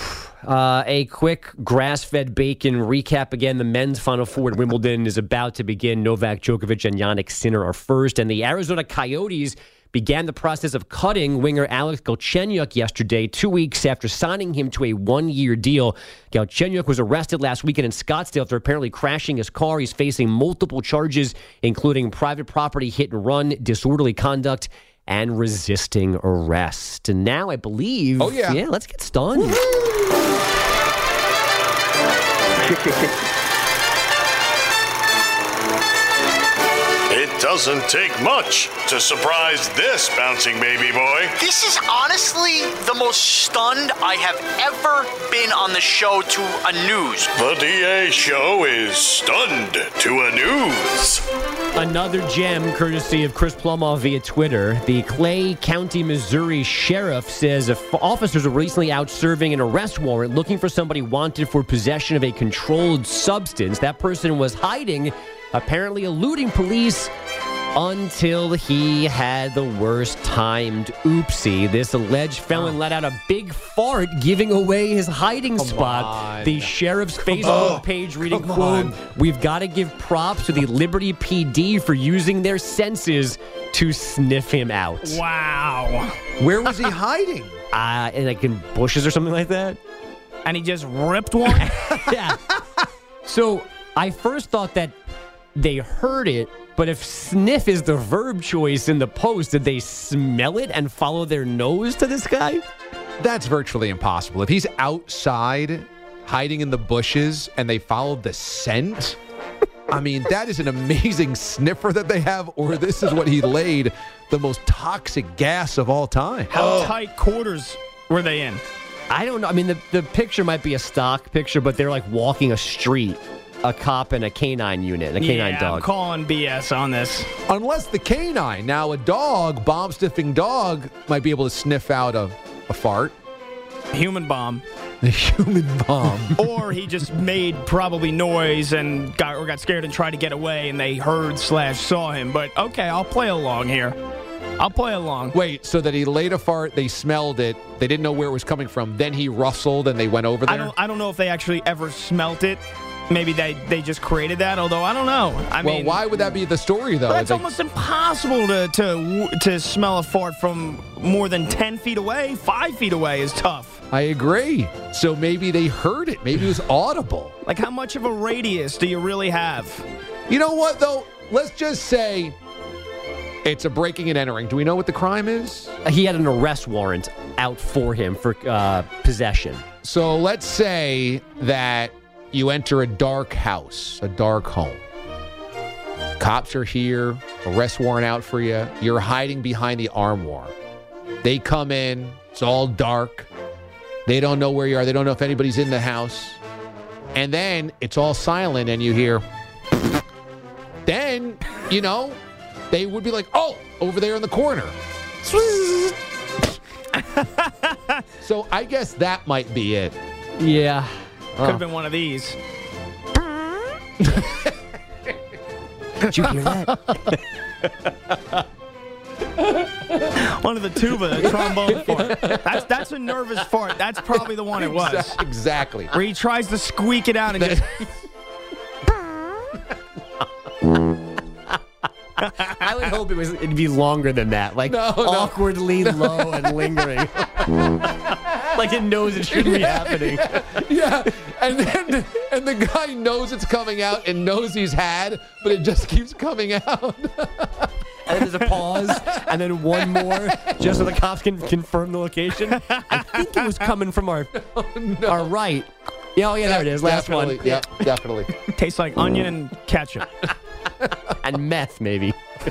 Speaker 18: A quick grass-fed bacon recap again. The men's Final Four at Wimbledon is about to begin. Novak Djokovic and Jannik Sinner are first, and the Arizona Coyotes began the process of cutting winger Alex Galchenyuk yesterday, 2 weeks after signing him to a one-year deal. Galchenyuk was arrested last weekend in Scottsdale after apparently crashing his car. He's facing multiple charges, including private property hit and run, disorderly conduct, and resisting arrest. And now I believe...
Speaker 5: Oh, yeah.
Speaker 18: Yeah, let's get stunned.
Speaker 13: It doesn't take much to surprise this bouncing baby boy.
Speaker 21: This is honestly the most stunned I have ever been on the show to a news.
Speaker 13: The DA show is stunned to a news.
Speaker 18: Another gem courtesy of Chris Plumall via Twitter. The Clay County, Missouri sheriff says officers were recently out serving an arrest warrant looking for somebody wanted for possession of a controlled substance. That person was hiding, apparently eluding police, until he had the worst timed oopsie. This alleged felon let out a big fart, giving away his hiding spot. The sheriff's Facebook page reading, quote, "We've got to give props to the Liberty PD for using their senses to sniff him out."
Speaker 8: Wow.
Speaker 5: Where was he hiding?
Speaker 18: In bushes or something like that.
Speaker 8: And he just ripped one?
Speaker 18: Yeah. So I first thought that they heard it, but if sniff is the verb choice in the post, did they smell it and follow their nose to this guy?
Speaker 5: That's virtually impossible. If he's outside hiding in the bushes and they followed the scent, I mean, that is an amazing sniffer that they have, or this is what he laid, the most toxic gas of all time.
Speaker 8: How tight quarters were they in?
Speaker 18: I don't know. I mean, the picture might be a stock picture, but they're like walking a street. A cop and a canine unit, a canine dog.
Speaker 8: I'm calling BS on this.
Speaker 5: Unless the canine. Now, a dog, bomb-sniffing dog, might be able to sniff out a fart.
Speaker 8: Human bomb.
Speaker 5: A human bomb.
Speaker 8: Or he just made probably noise and got scared and tried to get away, and they heard/saw him. But, okay, I'll play along here. I'll play along.
Speaker 5: Wait, so that he laid a fart, they smelled it, they didn't know where it was coming from, then he rustled and they went over there?
Speaker 8: I don't know if they actually ever smelt it. Maybe they just created that, although I don't know. I mean,
Speaker 5: why would that be the story, though?
Speaker 8: Well, it's almost impossible to smell a fart from more than 10 feet away. 5 feet away is tough.
Speaker 5: I agree. So maybe they heard it. Maybe it was audible.
Speaker 8: Like, how much of a radius do you really have?
Speaker 5: You know what, though? Let's just say it's a breaking and entering. Do we know what the crime is?
Speaker 18: He had an arrest warrant out for him for possession.
Speaker 5: So let's say that you enter a dark house, a dark home. Cops are here, arrest warrant out for you. You're hiding behind the armoire. They come in, it's all dark. They don't know where you are. They don't know if anybody's in the house. And then it's all silent and you hear, then, they would be like, oh, over there in the corner. So I guess that might be it.
Speaker 18: Yeah.
Speaker 8: Could have been one of these.
Speaker 18: Did you hear that?
Speaker 8: One of the tuba, the trombone fart. That's a nervous fart. That's probably the one it was.
Speaker 5: Exactly.
Speaker 8: Where he tries to squeak it out and just...
Speaker 18: I would hope it'd be longer than that. Like, awkwardly low and lingering. Like it knows it shouldn't be happening.
Speaker 5: Yeah. And the guy knows it's coming out and knows he's had, but it just keeps coming out.
Speaker 18: And then there's a pause, and then one more, just so the cops can confirm the location. I think it was coming from our right. Yeah, oh yeah, there it is. Last one.
Speaker 5: Yeah, definitely.
Speaker 8: Tastes like onion and ketchup.
Speaker 18: And meth, maybe.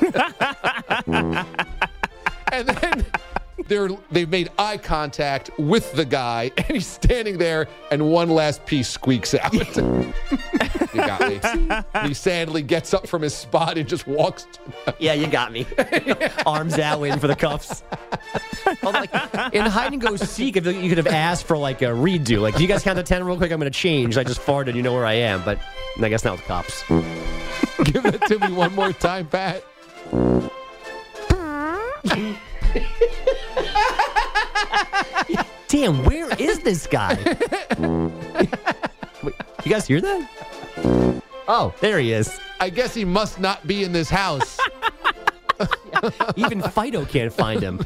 Speaker 5: And then they've made eye contact with the guy, and he's standing there, and one last piece squeaks out. You got me. And he sadly gets up from his spot and just walks.
Speaker 18: Yeah, you got me. Arms out, waiting for the cuffs. In hide and go seek, if you could have asked for like a redo. Like, do you guys count to 10 real quick? I'm going to change. I just farted. You know where I am. But I guess not with cops.
Speaker 5: Give it to me one more time, Pat.
Speaker 18: Damn, where is this guy? Wait, you guys hear that? Oh, there he is.
Speaker 5: I guess he must not be in this house.
Speaker 18: Even Fido can't find him.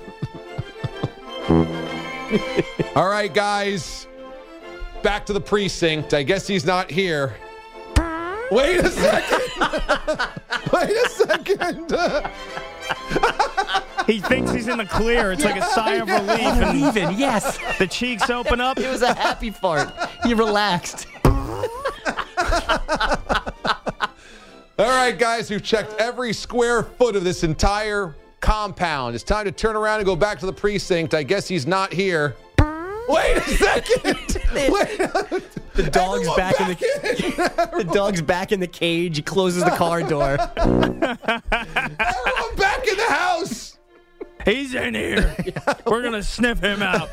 Speaker 5: All right, guys. Back to the precinct. I guess he's not here. Wait a second. Wait a second.
Speaker 8: He thinks he's in the clear. It's like a sigh of relief.
Speaker 18: And even, yes.
Speaker 8: The cheeks open up.
Speaker 18: It was a happy fart. He relaxed.
Speaker 5: All right, guys, we've checked every square foot of this entire compound. It's time to turn around and go back to the precinct. I guess he's not here. Wait a second.
Speaker 18: The dog's back in the dog's back in the cage. He closes the car door.
Speaker 5: Everyone back in the house.
Speaker 8: He's in here. We're going to sniff him out.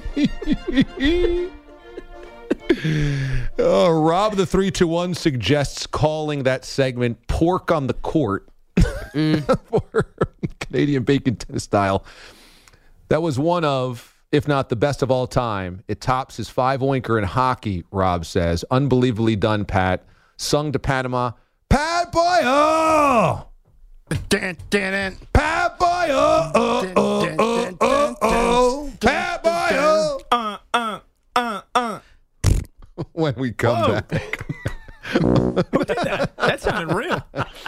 Speaker 5: Rob the 321 suggests calling that segment Pork on the Court. Canadian bacon tennis style. That was one of, if not the best of all time. It tops his 5-oinker in hockey, Rob says. Unbelievably done, Pat. Sung to Panama. Pat boy, oh! Pat boy, oh! Pat boy, oh! When we come back.
Speaker 8: Who did that? That sounded real.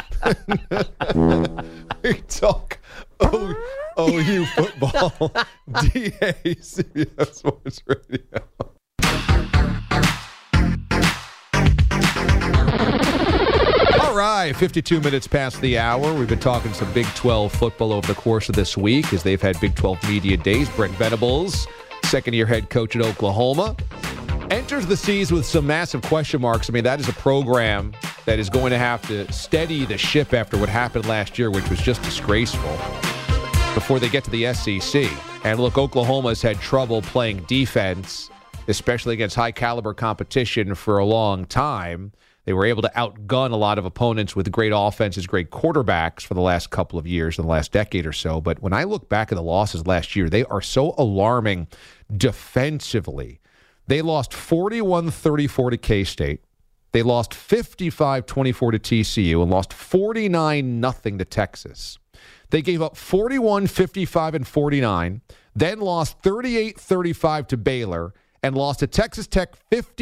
Speaker 5: We talk OU football. DA, CBS Sports Radio. All right, 52 minutes past the hour. We've been talking some Big 12 football over the course of this week as they've had Big 12 media days. Brent Venables, second-year head coach at Oklahoma, enters the season with some massive question marks. I mean, that is a program that is going to have to steady the ship after what happened last year, which was just disgraceful, before they get to the SEC. And look, Oklahoma's had trouble playing defense, especially against high-caliber competition for a long time. They were able to outgun a lot of opponents with great offenses, great quarterbacks for the last couple of years, in the last decade or so. But when I look back at the losses last year, they are so alarming defensively. They lost 41-34 to K-State. They lost 55-24 to TCU and lost 49-0 to Texas. They gave up 41, 55, and 49, then lost 38-35 to Baylor, and lost to Texas Tech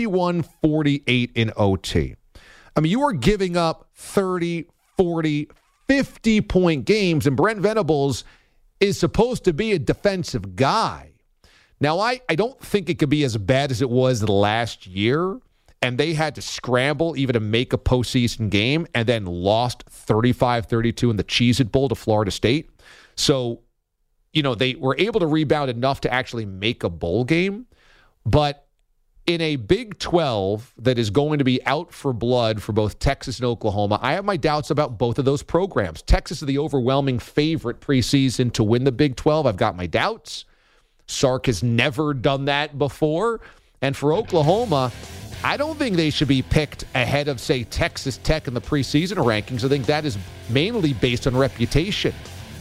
Speaker 5: 51-48 in OT. I mean, you are giving up 30, 40, 50-point games, and Brent Venables is supposed to be a defensive guy. Now, I don't think it could be as bad as it was last year, and they had to scramble even to make a postseason game and then lost 35-32 in the Cheez-It Bowl to Florida State. So, you know, they were able to rebound enough to actually make a bowl game. But in a Big 12 that is going to be out for blood for both Texas and Oklahoma, I have my doubts about both of those programs. Texas is the overwhelming favorite preseason to win the Big 12. I've got my doubts. Sark has never done that before. And for Oklahoma, I don't think they should be picked ahead of, say, Texas Tech in the preseason rankings. I think that is mainly based on reputation.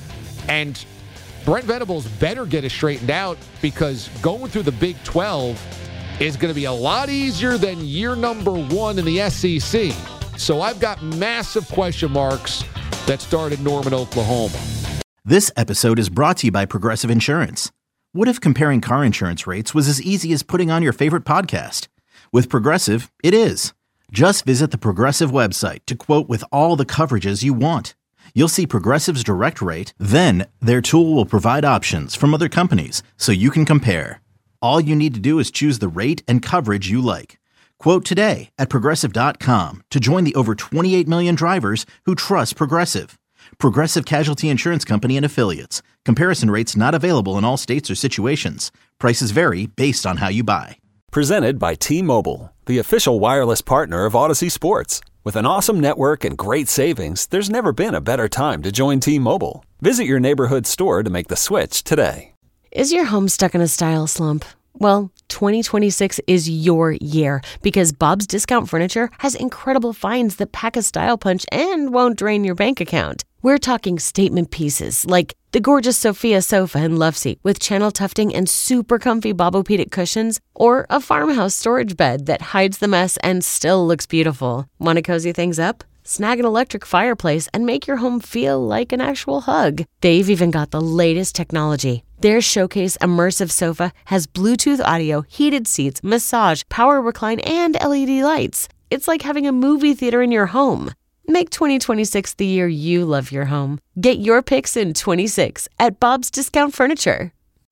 Speaker 5: And Brent Venables better get it straightened out, because going through the Big 12 is going to be a lot easier than year number 1 in the SEC. So I've got massive question marks that start in Norman, Oklahoma.
Speaker 1: This episode is brought to you by Progressive Insurance. What if comparing car insurance rates was as easy as putting on your favorite podcast? With Progressive, it is. Just visit the Progressive website to quote with all the coverages you want. You'll see Progressive's direct rate, then their tool will provide options from other companies so you can compare. All you need to do is choose the rate and coverage you like. Quote today at Progressive.com to join the over 28 million drivers who trust Progressive. Progressive Casualty Insurance Company and Affiliates. Comparison rates not available in all states or situations. Prices vary based on how you buy.
Speaker 2: Presented by T-Mobile, the official wireless partner of Odyssey Sports. With an awesome network and great savings, there's never been a better time to join T-Mobile. Visit your neighborhood store to make the switch today.
Speaker 3: Is your home stuck in a style slump? Well, 2026 is your year, because Bob's Discount Furniture has incredible finds that pack a style punch and won't drain your bank account. We're talking statement pieces like the gorgeous Sophia sofa and love seat with channel tufting and super comfy Bobopedic cushions, or a farmhouse storage bed that hides the mess and still looks beautiful. Want to cozy things up? Snag an electric fireplace and make your home feel like an actual hug. They've even got the latest technology. Their Showcase Immersive Sofa has Bluetooth audio, heated seats, massage, power recline, and LED lights. It's like having a movie theater in your home. Make 2026 the year you love your home. Get your picks in 26 at Bob's Discount Furniture.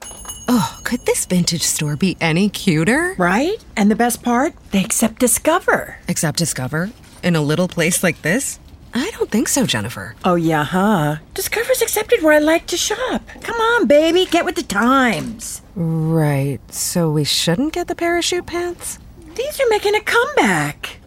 Speaker 10: Oh, could this vintage store be any cuter?
Speaker 11: Right? And the best part? They accept Discover.
Speaker 10: Accept Discover? In a little place like this? I don't think so, Jennifer.
Speaker 11: Oh, yeah, huh? Discover's accepted where I like to shop. Come on, baby, get with the times.
Speaker 10: Right, so we shouldn't get the parachute pants?
Speaker 11: These are making a comeback.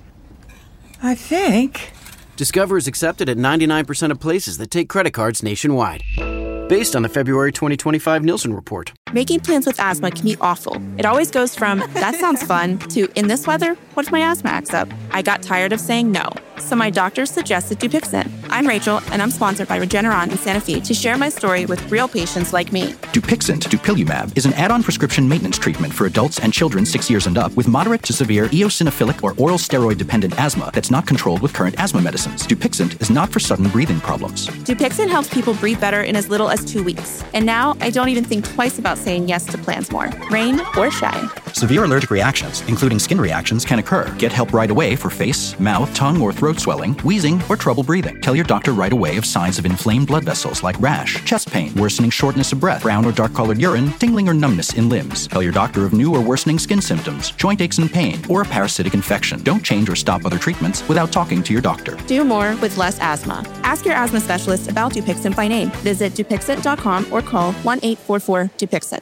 Speaker 11: I think.
Speaker 12: Discover is accepted at 99% of places that take credit cards nationwide. Based on the February 2025 Nielsen report.
Speaker 9: Making plans with asthma can be awful. It always goes from, that sounds fun, to, in this weather, what if my asthma acts up? I got tired of saying no, so my doctor suggested Dupixent.
Speaker 19: I'm Rachel, and I'm sponsored by Regeneron in Santa Fe to share my story with real patients like me.
Speaker 22: Dupixent, dupilumab, is an add-on prescription maintenance treatment for adults and children 6 years and up with moderate to severe eosinophilic or oral steroid-dependent asthma that's not controlled with current asthma medicines. Dupixent is not for sudden breathing problems.
Speaker 19: Dupixent helps people breathe better in as little as 2 weeks. And now, I don't even think twice about saying yes to plans more. Rain or shine.
Speaker 22: Severe allergic reactions, including skin reactions, can occur. Get help right away for face, mouth, tongue, or throat swelling, wheezing, or trouble breathing. Tell your doctor right away of signs of inflamed blood vessels like rash, chest pain, worsening shortness of breath, brown or dark-colored urine, tingling or numbness in limbs. Tell your doctor of new or worsening skin symptoms, joint aches and pain, or a parasitic infection. Don't change or stop other treatments without talking to your doctor.
Speaker 19: Do more with less asthma. Ask your asthma specialist about Dupixent by name. Visit Dupixent.com or call 1-844-DUPIXENT.